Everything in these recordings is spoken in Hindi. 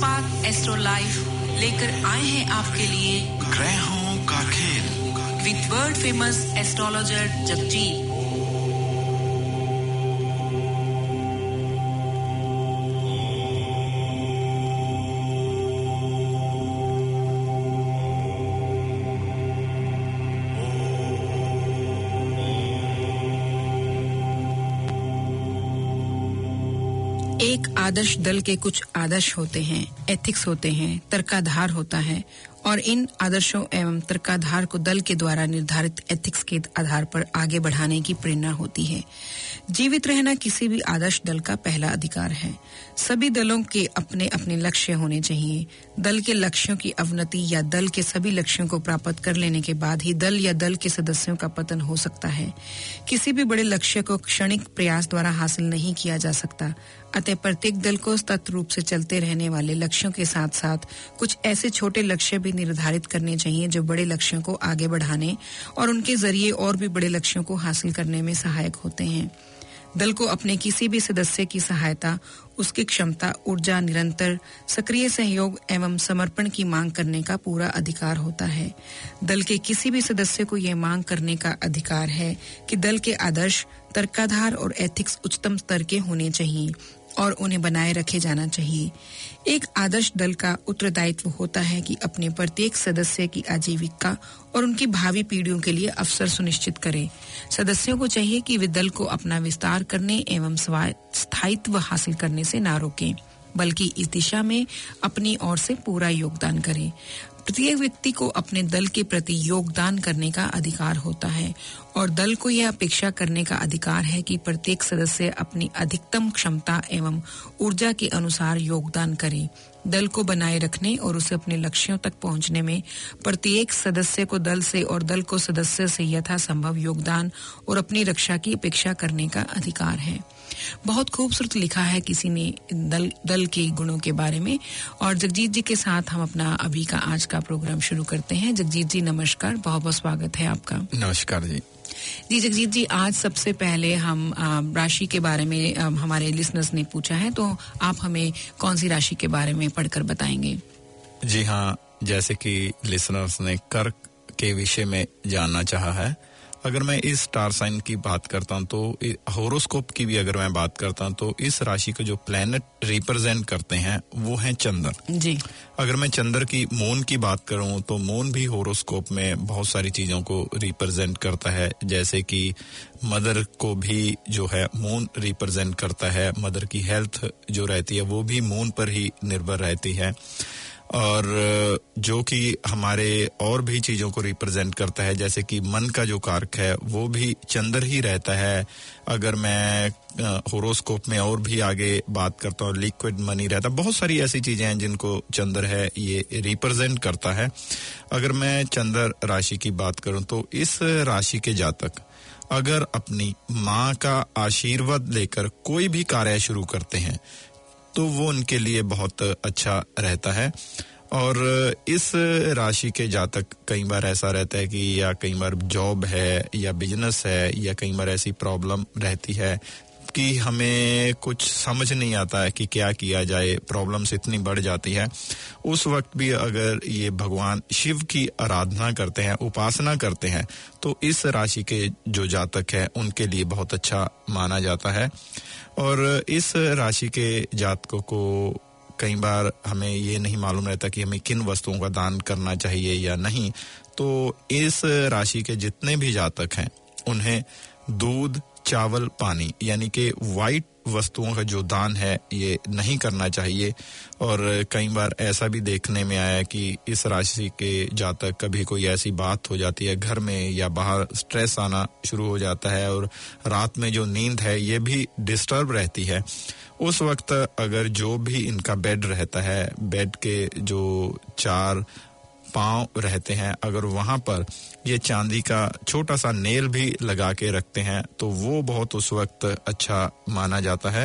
स्पार्क एस्ट्रो लाइफ लेकर आए हैं आपके लिए ग्रहों का खेल with world famous astrologer Jagjit. एक आदर्श दल के कुछ आदर्श होते हैं, एथिक्स होते हैं, तर्काधार होता है और इन आदर्शों एवं तर्काधार को दल के द्वारा निर्धारित एथिक्स के आधार पर आगे बढ़ाने की प्रेरणा होती है। जीवित रहना किसी भी आदर्श दल का पहला अधिकार है। सभी दलों के अपने अपने लक्ष्य होने चाहिए। दल के लक्ष्यों की अवनति या दल के सभी लक्ष्यों को प्राप्त कर लेने के बाद ही दल या दल के सदस्यों का पतन हो सकता है। किसी भी बड़े लक्ष्य को क्षणिक प्रयास द्वारा हासिल नहीं किया जा सकता। अतः प्रत्येक दल को सतत रूप से चलते रहने वाले लक्ष्यों के साथ साथ कुछ ऐसे छोटे लक्ष्य भी निर्धारित करने चाहिए जो बड़े लक्ष्यों को आगे बढ़ाने और उनके जरिए और भी बड़े लक्ष्यों को हासिल करने में सहायक होते हैं। दल को अपने किसी भी सदस्य की सहायता, उसकी क्षमता, ऊर्जा, निरंतर सक्रिय सहयोग एवं समर्पण की मांग करने का पूरा अधिकार होता है। दल के किसी भी सदस्य को यह मांग करने का अधिकार है कि दल के आदर्श, तर्काधार और एथिक्स उच्चतम स्तर के होने चाहिए और उन्हें बनाए रखे जाना चाहिए। एक आदर्श दल का उत्तरदायित्व होता है कि अपने प्रत्येक सदस्य की आजीविका और उनकी भावी पीढ़ियों के लिए अवसर सुनिश्चित करे। सदस्यों को चाहिए कि वे दल को अपना विस्तार करने एवं स्थायित्व हासिल करने से ना रोकें, बल्कि इस दिशा में अपनी ओर से पूरा योगदान करें। प्रत्येक व्यक्ति को अपने दल के प्रति योगदान करने का अधिकार होता है और दल को यह अपेक्षा करने का अधिकार है कि प्रत्येक सदस्य अपनी अधिकतम क्षमता एवं ऊर्जा के अनुसार योगदान करे। दल को बनाए रखने और उसे अपने लक्ष्यों तक पहुंचने में प्रत्येक सदस्य को दल से और दल को सदस्य से यथासंभव योगदान और अपनी रक्षा की अपेक्षा करने का अधिकार है। बहुत खूबसूरत लिखा है किसी ने दल के गुणों के बारे में। और जगजीत जी के साथ हम अपना अभी का आज का प्रोग्राम शुरू करते हैं। जगजीत जी नमस्कार, बहुत बहुत स्वागत है आपका। नमस्कार जी। जी जगजीत जी, आज सबसे पहले हम राशि के बारे में हमारे लिसनर्स ने पूछा है, तो आप हमें कौन सी राशि के बारे में पढ़कर बताएंगे? जी हाँ, जैसे कि लिसनर्स ने कर्क के विषय में जानना चाहा है। अगर मैं इस स्टार साइन की बात करता हूं तो होरोस्कोप की भी अगर मैं बात करता हूं तो इस राशि को जो प्लैनेट रिप्रेजेंट करते हैं वो है चंद्र जी। अगर मैं चंद्र की मून की बात करूं तो मून भी होरोस्कोप में बहुत सारी चीजों को रिप्रेजेंट करता है, जैसे कि मदर को भी जो है मून रिप्रेजेंट करता है। मदर की हेल्थ जो रहती है वो भी मून पर ही निर्भर रहती है और जो कि हमारे और भी चीजों को रिप्रेजेंट करता है, जैसे कि मन का जो कारक है वो भी चंद्र ही रहता है। अगर मैं होरोस्कोप में और भी आगे बात करता हूँ, लिक्विड मनी रहता है, बहुत सारी ऐसी चीजें हैं जिनको चंद्र है ये रिप्रेजेंट करता है। अगर मैं चंद्र राशि की बात करूं तो इस राशि के जातक अगर अपनी माँ का आशीर्वाद लेकर कोई भी कार्य शुरू करते हैं तो वो उनके लिए बहुत अच्छा रहता है। और इस राशि के जातक कई बार ऐसा रहता है कि या कई बार जॉब है या बिजनेस है या कई बार ऐसी प्रॉब्लम रहती है कि हमें कुछ समझ नहीं आता है कि क्या किया जाए, प्रॉब्लम्स इतनी बढ़ जाती है। उस वक्त भी अगर ये भगवान शिव की आराधना करते हैं, उपासना करते हैं, तो इस राशि के जो जातक है उनके लिए बहुत अच्छा माना जाता है। और इस राशि के जातकों को कई बार हमें ये नहीं मालूम रहता कि हमें किन वस्तुओं का दान करना चाहिए या नहीं, तो इस राशि के जितने भी जातक हैं उन्हें दूध, चावल, पानी यानी कि वाइट वस्तुओं का जो दान है ये नहीं करना चाहिए। और कई बार ऐसा भी देखने में आया कि इस राशि के जातक कभी कोई ऐसी बात हो जाती है घर में या बाहर, स्ट्रेस आना शुरू हो जाता है और रात में जो नींद है ये भी डिस्टर्ब रहती है। उस वक्त अगर जो भी इनका बेड रहता है, बेड के जो 4 पांव रहते हैं, अगर वहां पर ये चांदी का छोटा सा नेल भी लगा के रखते हैं तो वो बहुत उस वक्त अच्छा माना जाता है।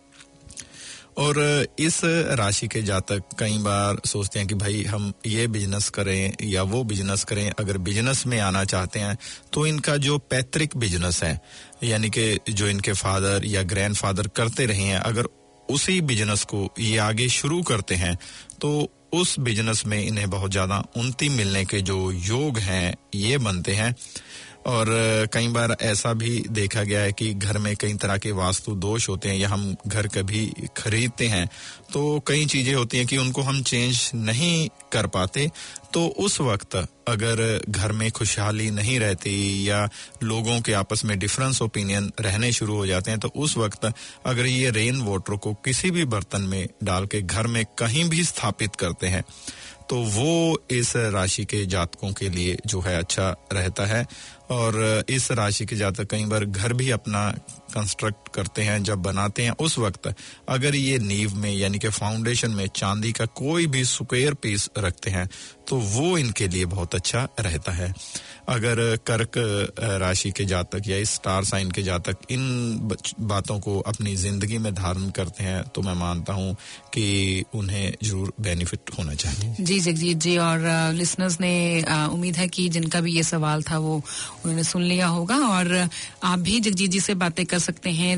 और इस राशि के जातक कई बार सोचते हैं कि भाई हम ये बिजनेस करें या वो बिजनेस करें। अगर बिजनेस में आना चाहते हैं तो इनका जो पैतृक बिजनेस है यानी कि जो इनके फादर या ग्रैंडफादर करते रहे हैं, अगर उसी बिजनेस को ये आगे शुरू करते हैं तो उस बिजनेस में इन्हें बहुत ज्यादा उन्नति मिलने के जो योग हैं ये बनते हैं। और कई बार ऐसा भी देखा गया है कि घर में कई तरह के वास्तु दोष होते हैं या हम घर कभी खरीदते हैं तो कई चीजें होती हैं कि उनको हम चेंज नहीं कर पाते, तो उस वक्त अगर घर में खुशहाली नहीं रहती या लोगों के आपस में डिफरेंस ओपिनियन रहने शुरू हो जाते हैं तो उस वक्त अगर ये रेन वाटर को किसी भी बर्तन में डाल के घर में कहीं भी स्थापित करते हैं तो वो इस राशि के जातकों के लिए जो है अच्छा रहता है। और इस राशि के जातक कई बार घर भी अपना कंस्ट्रक्ट करते हैं, जब बनाते हैं उस वक्त अगर ये नींव में यानी कि फाउंडेशन में चांदी का कोई भी स्क्वायर पीस रखते हैं तो वो इनके लिए बहुत अच्छा रहता है। अगर कर्क राशि के जातक या इस स्टार साइन के जातक इन बातों को अपनी जिंदगी में धारण करते हैं तो मैं मानता हूं कि उन्हें जरूर बेनिफिट होना चाहिए। जी जगजीत जी, और लिसनर्स ने उम्मीद है कि जिनका भी ये सवाल था वो उन्होंने सुन लिया होगा। और आप भी जगजीत जी से बातें कर सकते हैं।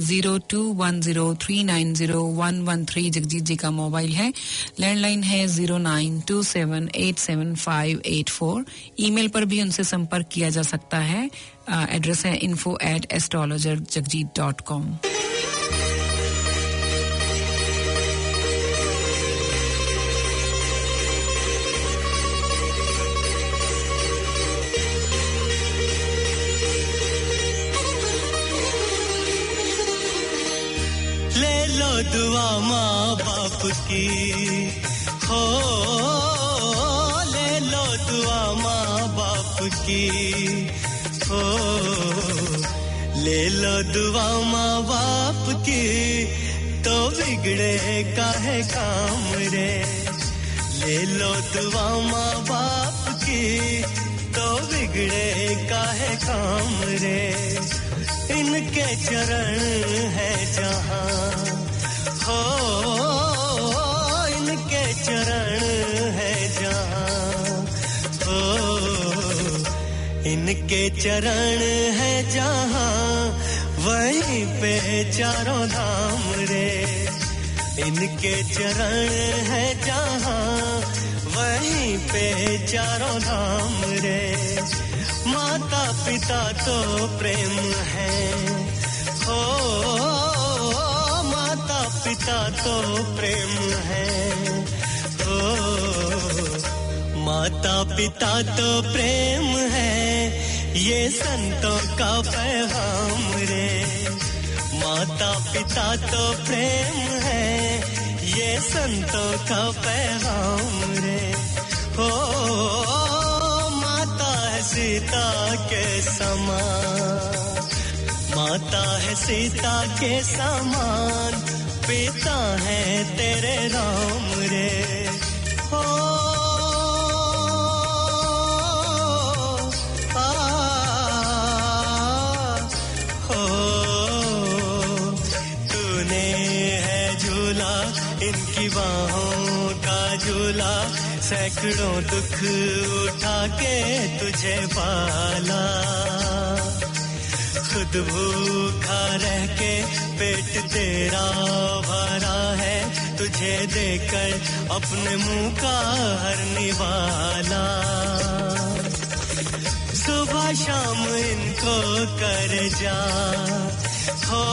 0210390113 जगजीत जी का मोबाइल है। लैंडलाइन है 0927875584। ईमेल पर भी उनसे संपर्क किया जा सकता है। एड्रेस है info@astrologerjagjit.com। ले लो दुआ माँ बाप की हो, ले लो दुआ माँ बाप की हो, ले लो दुआ माँ बाप की तो बिगड़े काहे काम रे। ले लो दुआ माँ बाप की तो बिगड़े काहे काम रे। इनके चरण है जहाँ हो, इनके चरण है जहाँ हो, इनके चरण है जहाँ वहीं पे चारों धाम रे। इनके चरण है जहाँ वहीं पे चारों धाम रे। माता पिता तो प्रेम है हो, माता पिता तो प्रेम है हो, माता पिता तो प्रेम है ये संतों का पैगाम रे। माता पिता तो प्रेम है ये संतों का पैगाम रे हो। सीता के समान, माता है सीता के समान, पिता है तेरे राम रे हो। तूने है झूला इनकी बाहों का झूला, सैकड़ों दुख उठा के तुझे पाला। खुद भूखा रह के पेट तेरा भरा है, तुझे देकर अपने मुंह का हर निवाला। सुबह शाम इनको कर जा हो,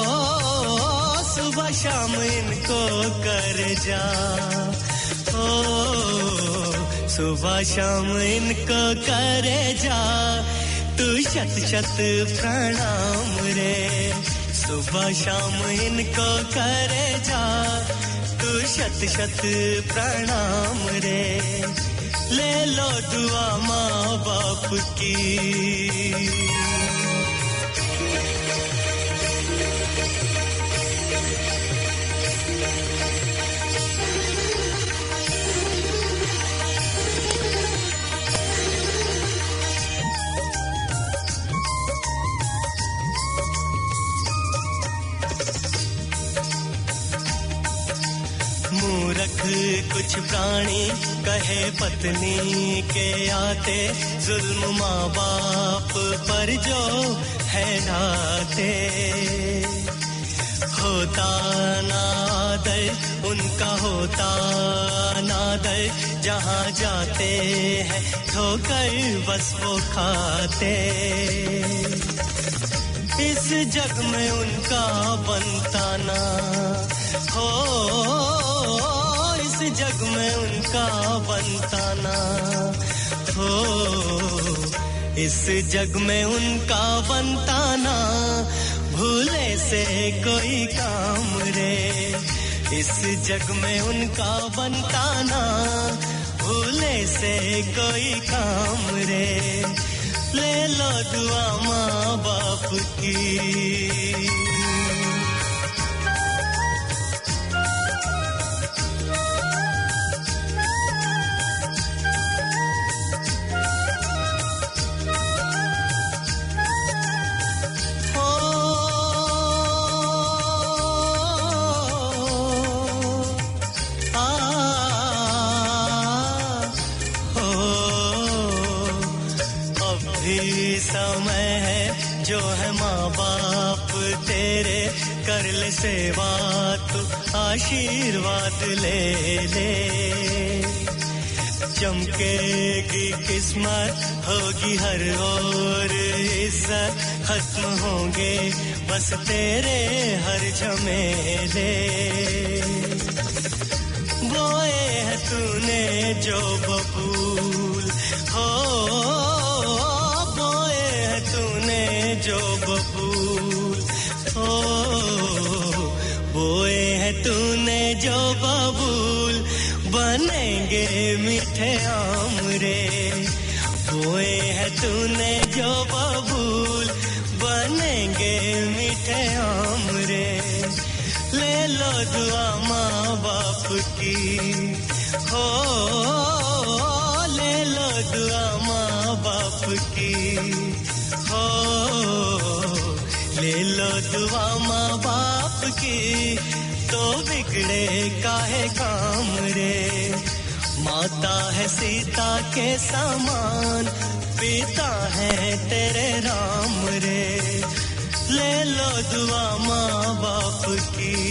सुबह शाम इनको कर जा हो, सुबह शाम इनको करे जा तू शत शत प्रणाम रे। सुबह शाम इनको करे जा तू शत शत प्रणाम रे। ले लो दुआ माँ बाप की। मूर्ख कुछ प्राणी कहे पत्नी के आते, जुल्म माँ बाप पर जो है ढाते। होता ना नादर उनका होता नादर, जहाँ जाते हैं ठोकर बस वो खाते। इस जग में उनका बनता ना हो, इस जग में उनका बनता ना हो, इस जग में उनका बनता ना भूले से कोई काम रे, इस जग में उनका बनता ना भूले से कोई काम रे। ले लो दुआ माँ बाप की, समय है जो है माँ बाप तेरे, कर ले सेवा तू आशीर्वाद ले ले। चमकेगी किस्मत होगी हर ओर इज्जत, खत्म होंगे बस तेरे हर झमेले। बोए है तूने जो बबूल हो, तूने जो बबूल हो, बोए है तूने जो बबूल, बनेंगे मीठे आम रे। बोए है तूने जो बबूल, बनेंगे मीठे आम रे। ले लो दुआ माँ बाप की हो, ले लो दुआ माँ बाप की हो, ले लो दुआ माँ बाप की, तो बिगड़े काहे काम रे। माता है सीता के समान, पिता है तेरे राम रे। ले लो दुआ माँ बाप की,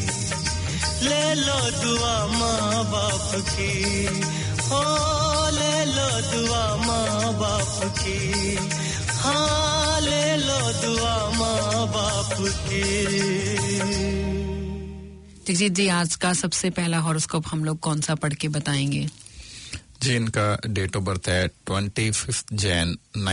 ले लो दुआ माँ बाप की हो, ले लो दुआ माँ बाप की, हाँ ले लो दुआ माँ बाप की। जगजीत जी, आज का सबसे पहला हॉरोस्कोप हम लोग कौन सा पढ़ के बताएंगे? जी, इनका डेट ऑफ बर्थ है 25 जैन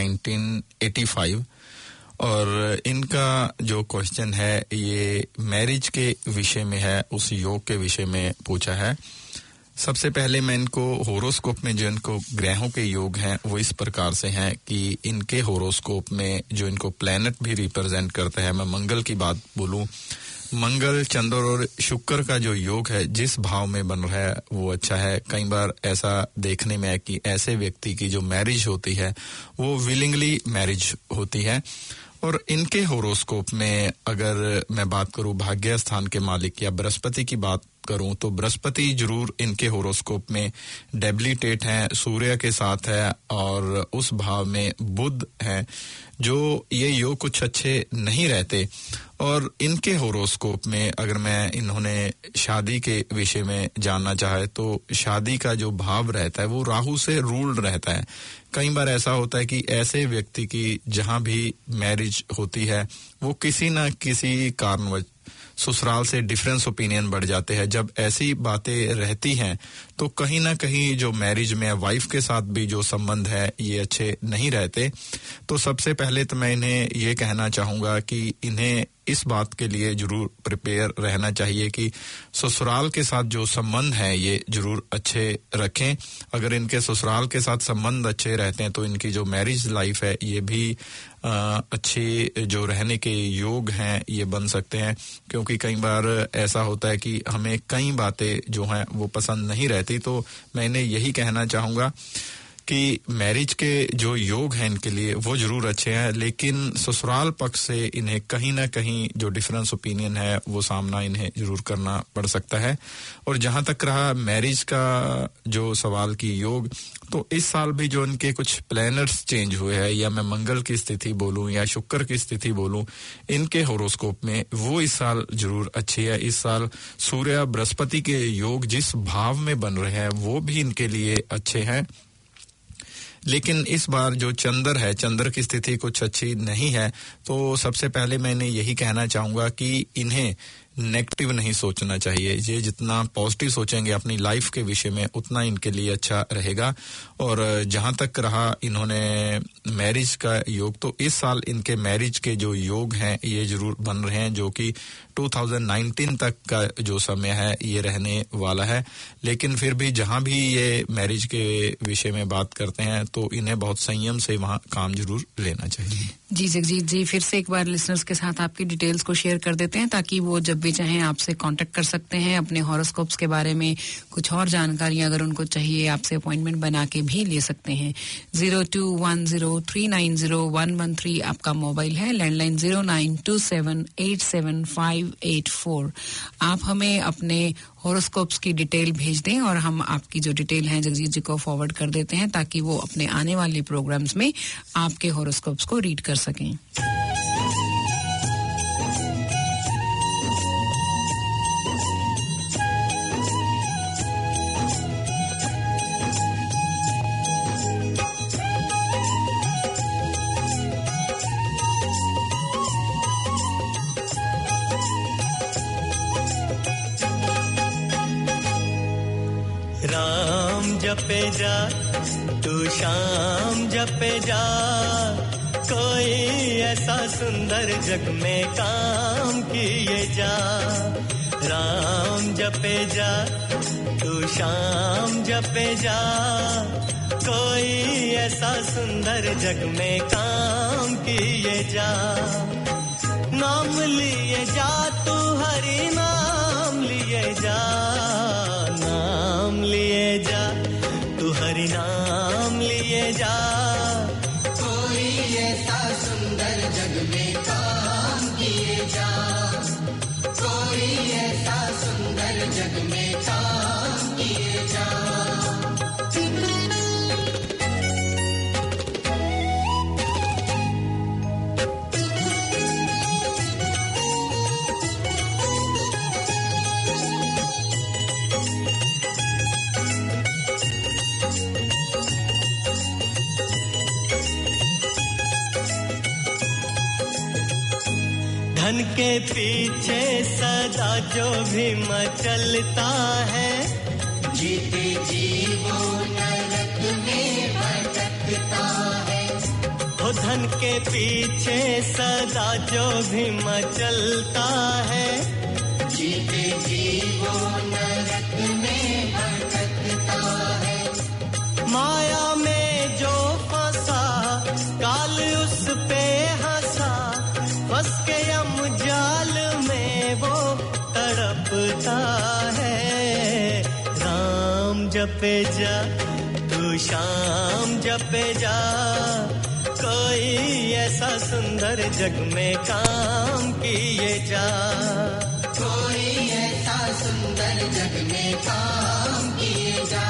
1985 और इनका जो क्वेश्चन है ये मैरिज के विषय में है, उस योग के विषय में पूछा है। सबसे पहले मैं इनको होरोस्कोप में जो इनको ग्रहों के योग हैं वो इस प्रकार से हैं कि इनके होरोस्कोप में जो इनको प्लैनेट भी रिप्रेजेंट करता है, मैं मंगल की बात बोलूं, मंगल, चंद्र और शुक्र का जो योग है जिस भाव में बन रहा है वो अच्छा है। कई बार ऐसा देखने में है कि ऐसे व्यक्ति की जो मैरिज होती है वो विलिंगली मैरिज होती है। और इनके होरोस्कोप में अगर मैं बात करूं भाग्य स्थान के मालिक या बृहस्पति की बात करूं तो बृहस्पति जरूर इनके होरोस्कोप में डेबिलिटेट है, सूर्य के साथ है और उस भाव में बुध है, जो ये योग कुछ अच्छे नहीं रहते। और इनके होरोस्कोप में अगर मैं इन्होंने शादी के विषय में जानना चाहे तो शादी का जो भाव रहता है वो राहु से रूल्ड रहता है। कई बार ऐसा होता है कि ऐसे व्यक्ति की जहां भी मैरिज होती है वो किसी न किसी कारणवश ससुराल से डिफरेंस ओपिनियन बढ़ जाते हैं। जब ऐसी बातें रहती हैं तो कहीं ना कहीं जो मैरिज में वाइफ के साथ भी जो संबंध है ये अच्छे नहीं रहते। तो सबसे पहले तो मैं इन्हें ये कहना चाहूंगा कि इन्हें इस बात के लिए जरूर प्रिपेयर रहना चाहिए कि ससुराल के साथ जो संबंध है ये जरूर अच्छे रखें। अगर इनके ससुराल के साथ संबंध अच्छे रहते हैं तो इनकी जो मैरिज लाइफ है ये भी अच्छी जो रहने के योग हैं ये बन सकते हैं। क्योंकि कई बार ऐसा होता है कि हमें कई बातें जो हैं वो पसंद नहीं रहती। तो मैं इन्हें यही कहना चाहूंगा कि मैरिज के जो योग हैं इनके लिए वो जरूर अच्छे हैं, लेकिन ससुराल पक्ष से इन्हें कहीं ना कहीं जो डिफरेंस ओपिनियन है वो सामना इन्हें जरूर करना पड़ सकता है। और जहां तक रहा मैरिज का जो सवाल की योग, तो इस साल भी जो इनके कुछ प्लैनेट्स चेंज हुए हैं, या मैं मंगल की स्थिति बोलूं या शुक्र की स्थिति बोलूं, इनके होरोस्कोप में वो इस साल जरूर अच्छी है। इस साल सूर्य बृहस्पति के योग जिस भाव में बन रहे हैं वो भी इनके लिए अच्छे हैं, लेकिन इस बार जो चंद्र है, चंद्र की स्थिति कुछ अच्छी नहीं है। तो सबसे पहले मैंने यही कहना चाहूंगा कि इन्हें नेगेटिव नहीं सोचना चाहिए। ये जितना पॉजिटिव सोचेंगे अपनी लाइफ के विषय में उतना इनके लिए अच्छा रहेगा। और जहां तक रहा इन्होंने मैरिज का योग, तो इस साल इनके मैरिज के जो योग हैं ये जरूर बन रहे हैं, जो कि 2019 तक का जो समय है ये रहने वाला है। लेकिन फिर भी जहां भी ये मैरिज के विषय में बात करते हैं तो इन्हें बहुत संयम से वहां काम जरूर लेना चाहिए। जी जगजीत जी, फिर से एक बार लिसनर्स के साथ आपकी डिटेल्स को शेयर कर देते हैं ताकि वो जब भी चाहें आपसे कांटेक्ट कर सकते हैं। अपने हॉरोस्कोप्स के बारे में कुछ और जानकारियां अगर उनको चाहिए आपसे अपॉइंटमेंट बना के भी ले सकते हैं। 0210390113 आपका मोबाइल है, लैंडलाइन 0927875884। आप हमें अपने हॉरोस्कोप्स की डिटेल भेज दें और हम आपकी जो डिटेल है जगजीत जी को फॉरवर्ड कर देते हैं ताकि वो अपने आने वाले प्रोग्राम्स में आपके हॉरोस्कोप्स को रीड कर सकें। जपे जा तू शाम जपे जा, कोई ऐसा सुंदर जग में काम किए जा। राम जपे जा तू शाम जपे जा, कोई ऐसा सुंदर जग में काम किए जा। नाम लिए जा तू हरि नाम लिए जा, नाम लिए जा हरि नाम लिए जा। कोई ऐसा सुंदर जग में काम किए जा, कोई ऐसा सुंदर जग में काम किए जा। धन के पीछे सदा जो भी मचलता है, जीते जी वो नरक में भटकता है। हो धन के पीछे सदा जो भी मचलता है, जीते जी वो नरक में भटकता है। माया में जो फंसा काल उस पे हंसा, फंस के जाल में वो तड़पता है। राम जपे जा तू शाम जपे जा, कोई ऐसा सुंदर जग में काम किए जा। कोई ऐसा सुंदर जग में काम किए जा।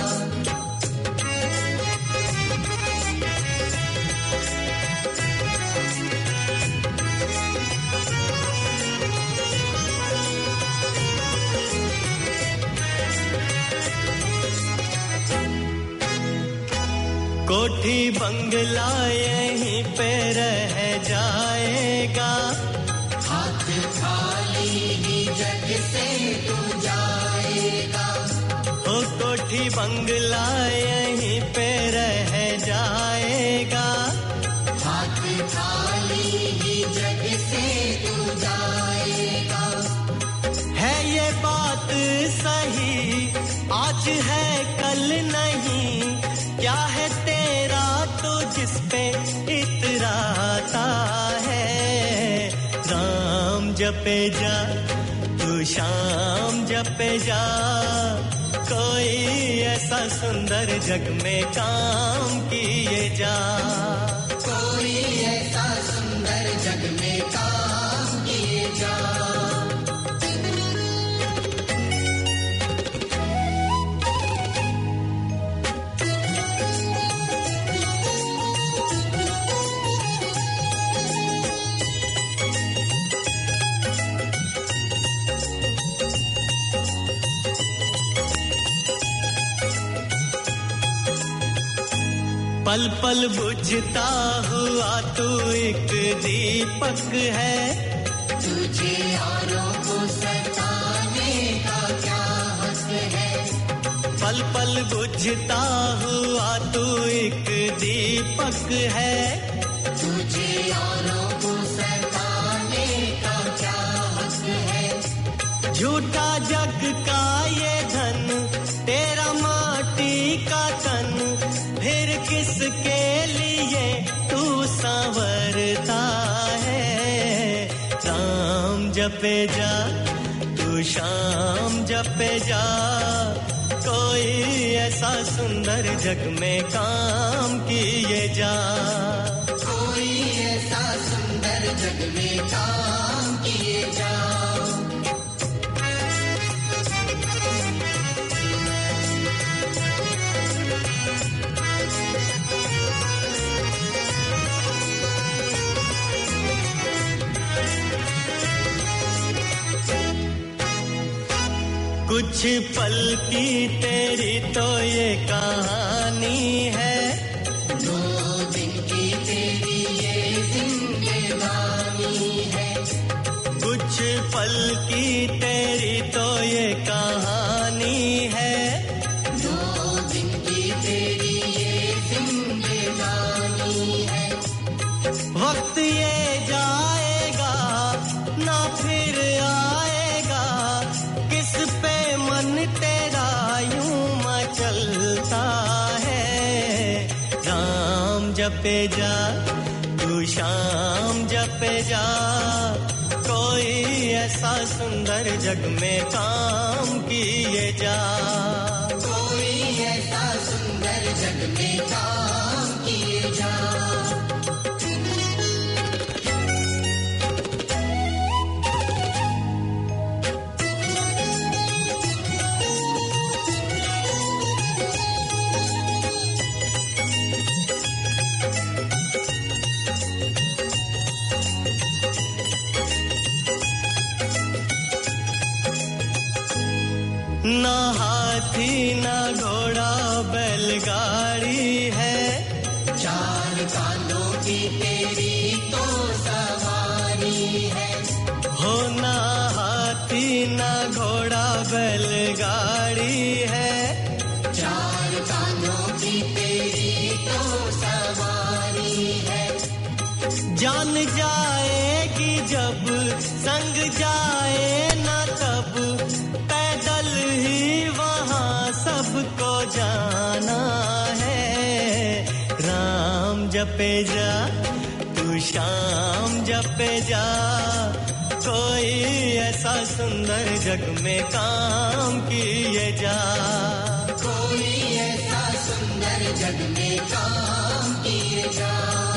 कोठी बंगला यहीं पे रह जाएगा, हाथ खाली ही जग से तू जाएगा। हो कोठी बंगला यहीं पे रह जाएगा, हाथ खाली ही जग से तू जाएगा। है ये बात सही आज है कल नहीं, क्या है तेरा तो जिस पे इतराता है। राम जपे जा तू शाम जपे जा, कोई ऐसा सुंदर जग में काम किए जा कोई ऐसा सुंदर जग में काम किए जा पल पल बुझता हुआ तू एक दीपक है तुझे औरों को सताने का क्या हक है पल पल बुझता हुआ तू एक दीपक है तुझे औरों को सताने का क्या हक है झूठा जग का ये धन तेरा माटी का तन फिर किसके लिए तू संवरता है राम जपे जा तू शाम जपे जा कोई ऐसा सुंदर जग में काम किए जा कोई ऐसा सुंदर जग में काम किए जा कुछ पल की तेरी तो ये कहानी है 2 दिन की तेरी ये जिंदगानी है कुछ पल की तेरी तो ये कहानी है 2 दिन की तेरी ये जिंदगानी है वक्त ये जाएगा ना फिर आएगा किस पे मन तेरा यूं मचलता है राम जपे जा तू शाम जपे जा कोई ऐसा सुंदर जग में काम किए जा कोई ऐसा सुंदर जग में काम किए जा ना हाथी ना घोड़ा बैलगाड़ी है 4 कांधों की तेरी तो सवारी है हो ना हाथी ना घोड़ा बैलगाड़ी है 4 कांधों की तेरी तो सवारी है जान जाएगी जब संग जाए ना तब पैदल ही वहाँ सबको जाना है राम जपे जा तू शाम जपे जा कोई ऐसा सुंदर जग में काम किए जा कोई ऐसा सुंदर जग में काम किए जा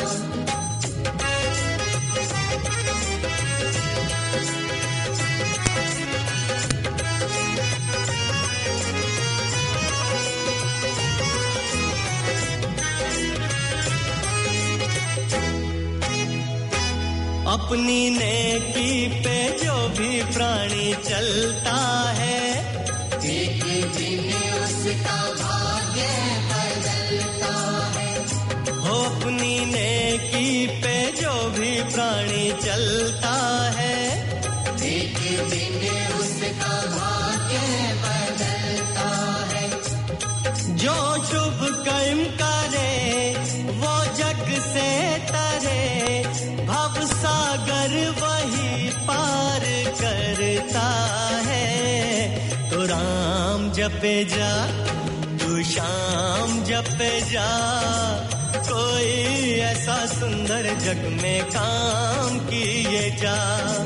अपनी नेकी पे जो भी प्राणी चलता है एक दिन उसका भाग्य बदलता है हो अपनी नेकी पे जो भी प्राणी चलता है एक दिन उसका भाग्य बदलता है जो शुभ कर्म करे वो जग से तरे भव सागर वही पार करता है तो राम जपे जा तू शाम जपे जा कोई ऐसा सुंदर जग में काम किए जा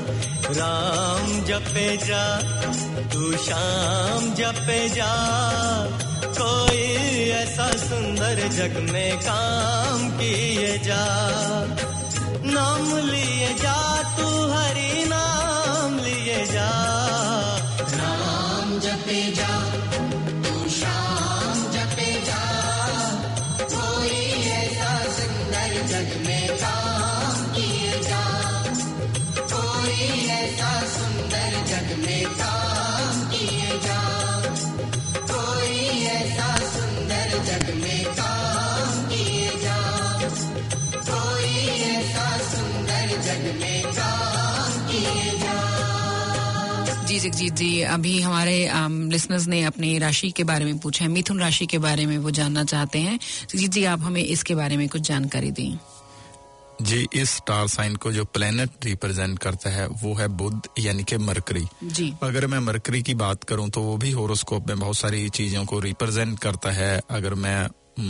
राम जपे जा तू शाम जपे जा कोई ऐसा सुंदर जग में काम किए जा नाम लिए जा तू हरि नाम लिए जा नाम जपे जा तू शाम जपे जा कोई ऐसा सुंदर जग में काम किए जा कोई ऐसा सुंदर जग में काम किए जा कोई ऐसा सुंदर जग में काम किए जा कोई ऐसा सुंदर जग में काम किए जा जी जगजीत जी अभी हमारे लिसनर्स ने अपनी राशि के बारे में पूछा है मिथुन राशि के बारे में वो जानना चाहते हैं जगजीत जी आप हमें इसके बारे में कुछ जानकारी दें जी इस स्टार साइन को जो प्लेनेट रिप्रेजेंट करता है वो है बुध यानी कि मरकरी जी अगर मैं मरकरी की बात करूं तो वो भी होरोस्कोप में बहुत सारी चीजों को रिप्रेजेंट करता है अगर मैं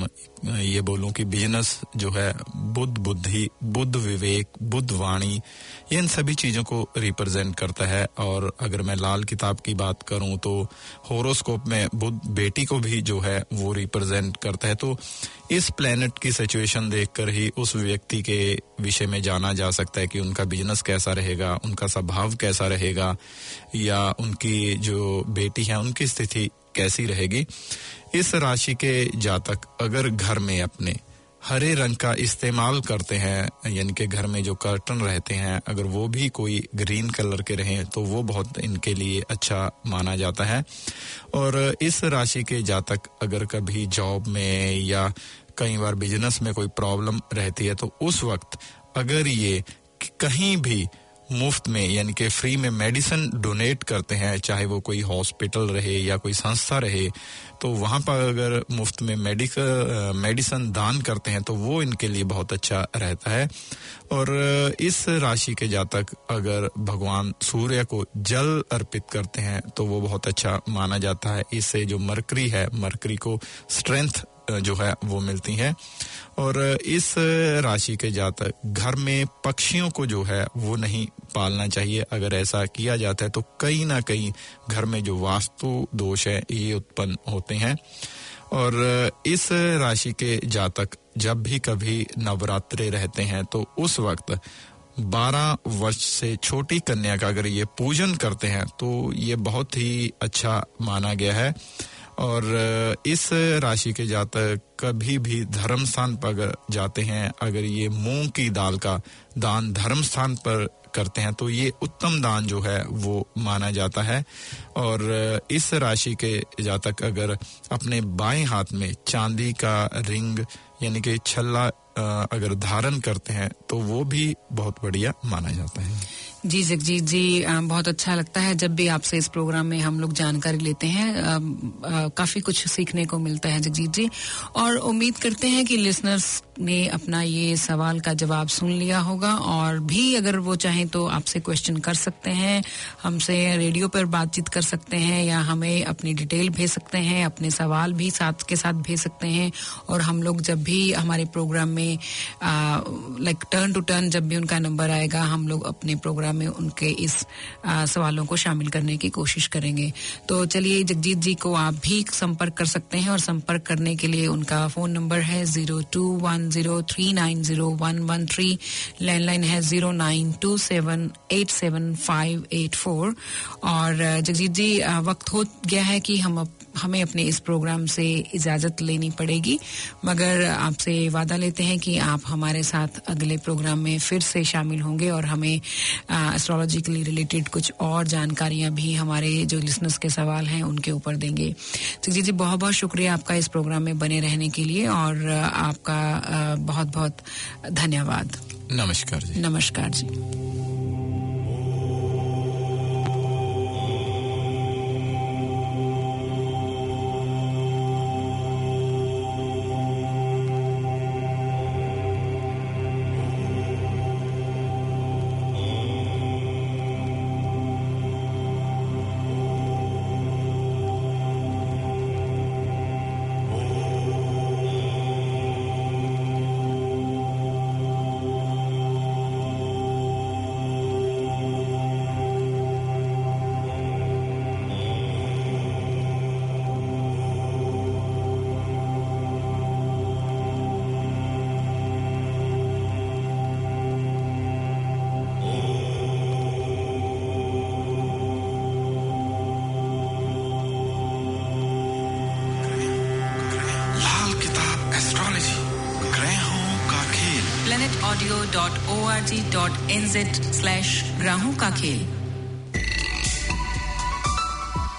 ये बोलूं कि बिजनेस जो है बुद्ध बुद्धि बुद्ध विवेक बुद्ध वाणी इन सभी चीजों को रिप्रेजेंट करता है और अगर मैं लाल किताब की बात करूं तो होरोस्कोप में बुद्ध बेटी को भी जो है वो रिप्रेजेंट करता है तो इस प्लेनेट की सिचुएशन देखकर ही उस व्यक्ति के विषय में जाना जा सकता है कि उनका बिजनेस कैसा रहेगा उनका स्वभाव कैसा रहेगा या उनकी जो बेटी है उनकी स्थिति कैसी रहेगी इस राशि के जातक अगर घर में अपने हरे रंग का इस्तेमाल करते हैं यानी कि घर में जो कर्टन रहते हैं अगर वो भी कोई ग्रीन कलर के रहें तो वो बहुत इनके लिए अच्छा माना जाता है और इस राशि के जातक अगर कभी जॉब में या कई बार बिजनेस में कोई प्रॉब्लम रहती है तो उस वक्त अगर ये कहीं भी मुफ्त में यानी कि फ्री में मेडिसिन डोनेट करते हैं चाहे वो कोई हॉस्पिटल रहे या कोई संस्था रहे तो वहां पर अगर मुफ्त में मेडिसिन दान करते हैं तो वो इनके लिए बहुत अच्छा रहता है और इस राशि के जातक अगर भगवान सूर्य को जल अर्पित करते हैं तो वो बहुत अच्छा माना जाता है इससे जो मरकरी है मरकरी को स्ट्रेंथ जो है वो मिलती है और इस राशि के जातक घर में पक्षियों को जो है वो नहीं पालना चाहिए अगर ऐसा किया जाता है तो कहीं ना कहीं घर में जो वास्तु दोष है ये उत्पन्न होते हैं और इस राशि के जातक जब भी कभी नवरात्रे रहते हैं तो उस वक्त 12 वर्ष से छोटी कन्या का अगर ये पूजन करते हैं तो ये बहुत ही अच्छा माना गया है और इस राशि के जातक कभी भी धर्म स्थान पर अगर जाते हैं अगर ये मूंग की दाल का दान धर्म स्थान पर करते हैं तो ये उत्तम दान जो है वो माना जाता है और इस राशि के जातक अगर अपने बाएं हाथ में चांदी का रिंग यानी कि छल्ला अगर धारण करते हैं तो वो भी बहुत बढ़िया माना जाता है जी जगजीत जी बहुत अच्छा लगता है जब भी आपसे इस प्रोग्राम में हम लोग जानकारी लेते हैं काफी कुछ सीखने को मिलता है जगजीत जी और उम्मीद करते हैं कि लिसनर्स ने अपना ये सवाल का जवाब सुन लिया होगा और भी अगर वो चाहें तो आपसे क्वेश्चन कर सकते हैं हमसे रेडियो पर बातचीत कर सकते हैं या हमें अपनी डिटेल भेज सकते हैं अपने सवाल भी साथ के साथ भेज सकते हैं और हम लोग जब भी हमारे प्रोग्राम में लाइक टर्न टू टर्न जब भी उनका नंबर आएगा हम लोग अपने प्रोग्राम में उनके इस सवालों को शामिल करने की कोशिश करेंगे तो चलिए जगजीत जी को आप भी संपर्क कर सकते हैं और संपर्क करने के लिए उनका फोन नंबर है 0210390113 लैंडलाइन है 0927875584 और जगजीत जी वक्त हो गया है कि हमें अपने इस प्रोग्राम से इजाजत लेनी पड़ेगी मगर आपसे वादा लेते हैं कि आप हमारे साथ अगले प्रोग्राम में फिर से शामिल होंगे और हमें एस्ट्रोलॉजिकली रिलेटेड कुछ और जानकारियां भी हमारे जो लिसनर्स के सवाल हैं उनके ऊपर देंगे जगजीत जी बहुत बहुत शुक्रिया आपका इस प्रोग्राम में बने रहने के लिए और आपका बहुत बहुत धन्यवाद नमस्कार जी नमस्कार जी एस्ट्रोलॉजी ग्रहों का खेल planetaudio.org.nz/ग्रहों का खेल